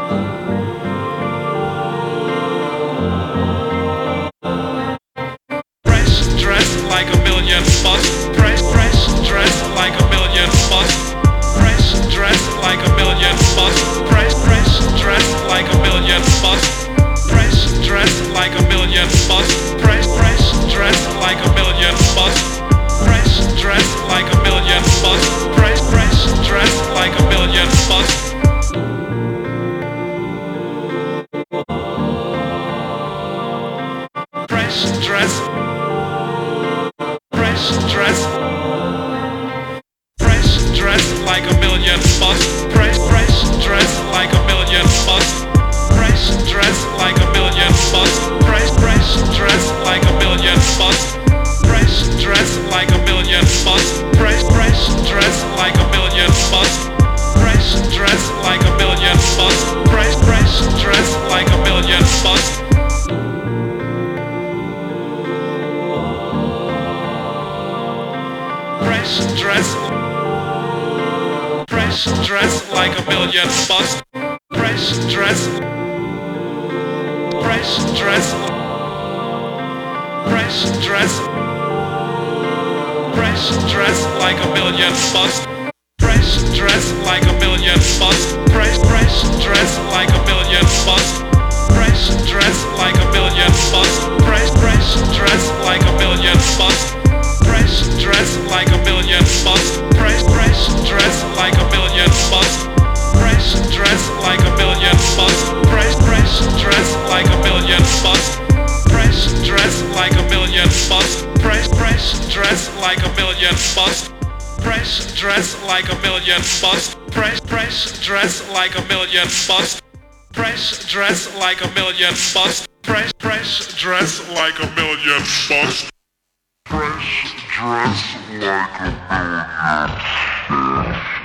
Fresh dressed like a million bucks. Fresh dressed like a million bucks. Fresh dressed like a million bucks. Fresh dressed like a million bucks. Fresh dressed like a million bucks. Fresh dressed like a million bucks. Fresh dressed like a million bucks. Fresh dressed like a million bucks. Fresh dress. Fresh dress. Fresh dress like a million bucks. Fresh dress like a million bucks. Fresh dress like a million bucks. Fresh dress like a million bucks. Fresh dress like a million bucks. Fresh dress like a million bucks. Fresh dress like a million bucks. Fresh dress like a million bucks. Fresh dress. Fresh dress like a million bucks. Fresh dress. Fresh dress. Fresh dress. Fresh dress like a million bucks. Fresh dress like a million bucks. Fresh dress like a million bucks. Fresh dress like a million bucks. Fresh dress like a million bucks. Fresh dress like a million bucks. Fresh dress like a million bucks. Fresh dress like a million bucks. Fresh dress like a million bucks. Fresh dress like a million bucks. Fresh dress like a million bucks. Fresh dress like a million bucks. Fresh dress like a million bucks. Fresh dress like a million bucks. Fresh dress like a million bucks. Fresh dress like a million bucks.